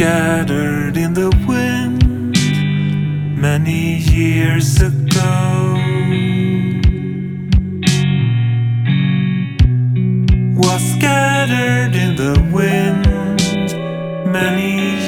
scattered in the wind many years ago, was scattered in the wind many